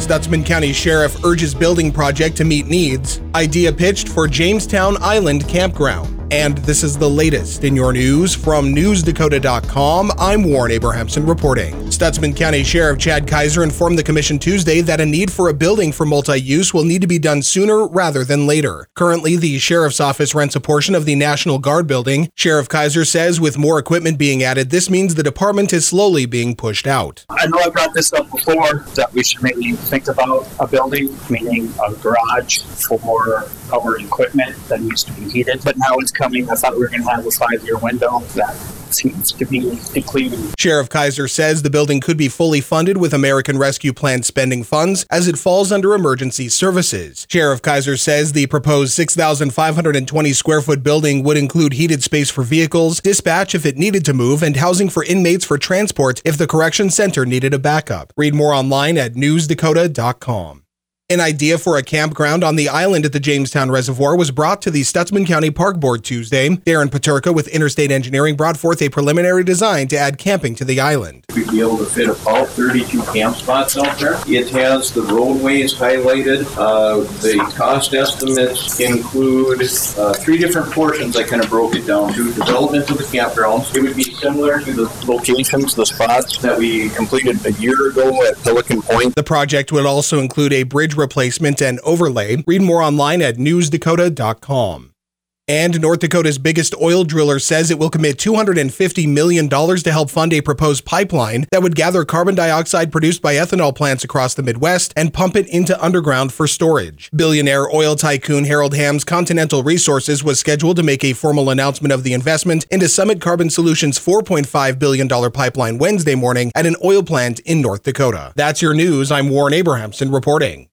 Stutsman County Sheriff urges building project to meet needs. Idea pitched for Jamestown Island Campground. And this is the latest in your news from NewsDakota.com. I'm Warren Abrahamson reporting. Stutsman County Sheriff Chad Kaiser informed the commission Tuesday that a need for a building for multi-use will need to be done sooner rather than later. Currently, the Sheriff's Office rents a portion of the National Guard building. Sheriff Kaiser says with more equipment being added, this means the department is slowly being pushed out. I know I brought this up before, that we should maybe think about a building, meaning a garage for our equipment that needs to be heated. But now it's coming. I thought we were going to have a 5-year window. That seems to be depleting. Sheriff Kaiser says the building could be fully funded with American Rescue Plan spending funds as it falls under emergency services. Sheriff Kaiser says the proposed 6,520 square foot building would include heated space for vehicles, dispatch if it needed to move, and housing for inmates for transport if the correction center needed a backup. Read more online at newsdakota.com. An idea for a campground on the island at the Jamestown Reservoir was brought to the Stutsman County Park Board Tuesday. Darren Paterka with Interstate Engineering brought forth a preliminary design to add camping to the island. We'd be able to fit about 32 camp spots out there. It has the roadways highlighted. The cost estimates include 3 different portions. I kind of broke it down to development of the campgrounds. It would be similar to the locations, the spots that we completed a year ago at Pelican Point. The project would also include a bridge replacement and overlay. Read more online at newsdakota.com. And North Dakota's biggest oil driller says it will commit $250 million to help fund a proposed pipeline that would gather carbon dioxide produced by ethanol plants across the Midwest and pump it into underground for storage. Billionaire oil tycoon Harold Hamm's Continental Resources was scheduled to make a formal announcement of the investment into Summit Carbon Solutions' $4.5 billion pipeline Wednesday morning at an oil plant in North Dakota. That's your news. I'm Warren Abrahamson reporting.